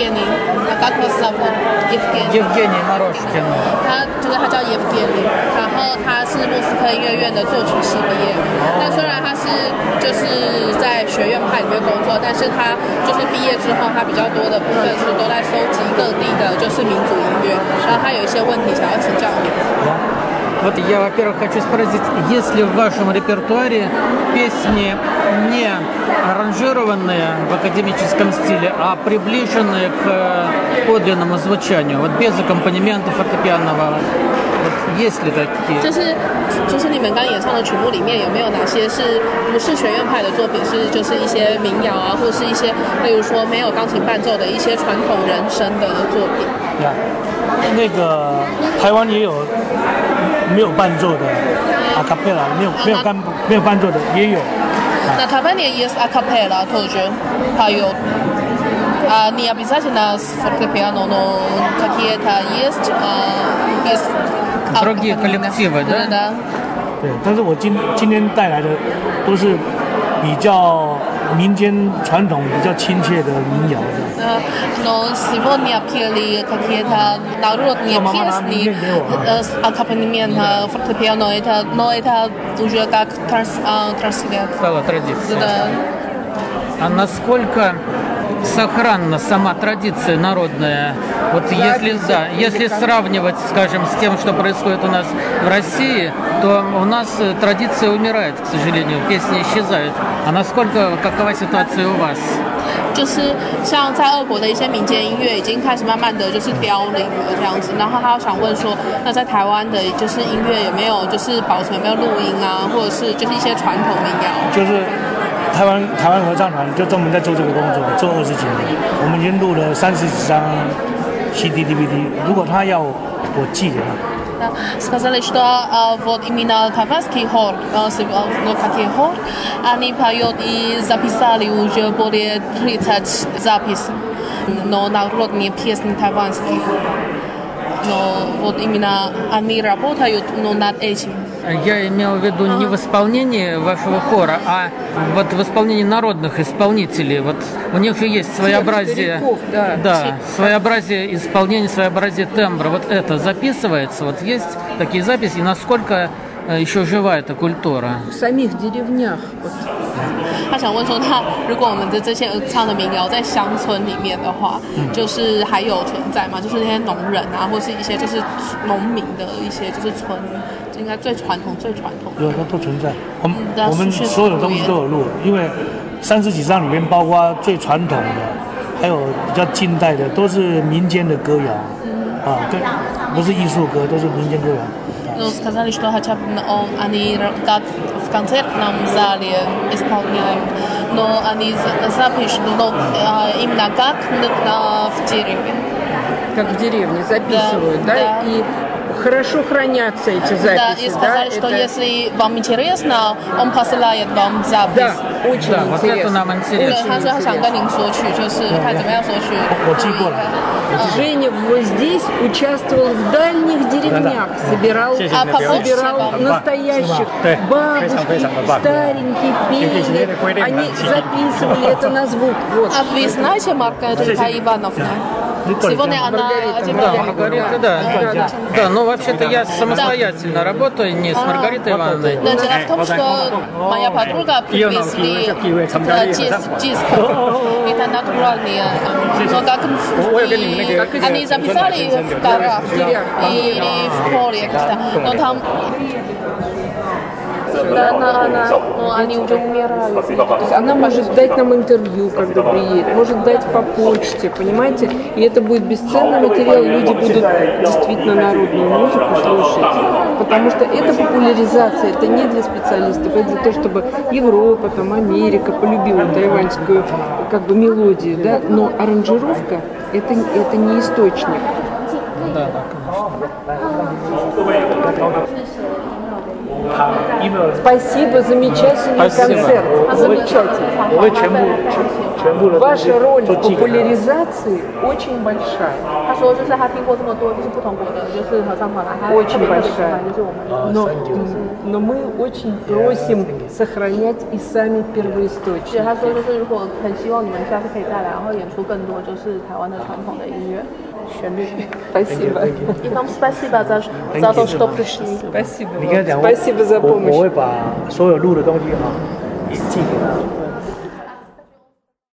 Евгений. А как вас зовут? Евгений. Евгений Морошкин. 他叫 Evgeny， 然后他是莫斯科音乐院的作曲系毕业。那虽然他是就是在学院派里面工作，但是他就是毕业之后，他比较多的部分是都在收集各地的就是民族音乐。然后他有一些问题想要请教你。 Вот я, во-первых, хочу спросить, есть ли в вашем репертуаре песни не аранжированные в академическом стиле, а приближенные к подлинному звучанию, вот без аккомпанемента фортепианного? Вот есть ли такие? 就是你们刚演唱的曲目里面有没有哪些是不是学院派的作品，是就是一些民谣啊，或是一些例如说没有钢琴伴奏的一些传统人声的作品？ 那个台湾也有没有伴奏的阿卡贝拉，没有伴奏的也有。 На Таване есть акапелла тоже поют. Не обязательно с фортепиано, но какие-то есть без другие коллективы, да? Да. 对，但是我今天带来的都是比较民间传统、比较亲切的民谣。 Но сегодня пели какие-то народные песни с аккомпанементом фортепиано, но это уже как транслирует. Стала традицией. Да. А насколько сохранна сама традиция народная? Вот если сравнивать, скажем, с тем, что происходит у нас в России, то у нас традиция умирает, к сожалению, песни исчезают. А какова ситуация у вас? 就是像在俄国的一些民间音乐已经开始慢慢的就是凋零了这样子，然后他想问说，那在台湾的就是音乐有没有就是保存，有没有录音啊，或者是就是一些传统民谣？ 就是台湾合唱团就专门在做这个工作，做20几年，我们已经录了30几张 CD、DVD。如果他要我寄给他。 Сказали, что вот именно тайванский хор, какие хор, они поют и записали уже более 30 записей, но народные песни тайванские. Но вот именно они работают над этим. Я имел в виду не в исполнении вашего хора, а вот в исполнении народных исполнителей. Вот у них же есть своеобразие, своеобразие исполнения, своеобразие тембра. Вот это записывается, вот есть такие записи, и насколько еще жива эта культура? В самих деревнях. 他想问说，那如果我们的这些唱的民谣在乡村里面的话，就是还有存在吗？就是那些农人啊，或是一些就是农民的一些就是村，应该最传统。 有，它都存在。我们所有的东西都有录，因为30几张里面包括最传统的，还有比较近代的，都是民间的歌谣对，不是艺术歌，都是民间歌谣。 Ну, сказали, что хотя бы они как в концертном зале исполняют, но они запишут именно как в деревне. Как в деревне записывают, да? И хорошо хранятся эти записи. Да, и сказали, что если вам интересно, он посылает вам запись. Да, очень интересно. Вот это нам интересно. 他说他想跟您索取，就是看怎么样索取。 我寄过来。 Женя здесь участвовал в дальних деревнях, собирал настоящих бабушек, старенькие пели, они записывали это на звук. Вот. А вы знаете Маргарита Ивановна? Сегодня она Маргарита, да, но вообще-то я самостоятельно работаю, не с Маргаритой Ивановной. Но дело в том, что моя подруга привезли диск. Это натуральные. Но как они записали в горах или в поле, но там они уже умирают. Она может дать нам интервью, когда приедет, может дать по почте, понимаете? И это будет бесценный материал, люди будут действительно народную музыку слушать. Потому что это популяризация, это не для специалистов, это для того, чтобы Европа, там, Америка полюбила тайваньскую как бы мелодию, да? Но аранжировка это не источник. Да, конечно. Спасибо, замечательный концерт. Замечательно. Ваша роль в популяризации очень большая. 他说就是他听过这么多就是不同国的就是合唱团啊，他 очень большая. 就是我们 Но мы очень просим сохранять и сами 对， первоисточники. 他说就是如果很希望你们下次可以再来，然后演出更多就是台湾的传统的音乐旋律。 Спасибо. И вам спасибо за то, что пришли. Спасибо. 你跟他讲， Спасибо за помощь. 我会把所有录的东西啊也寄给他。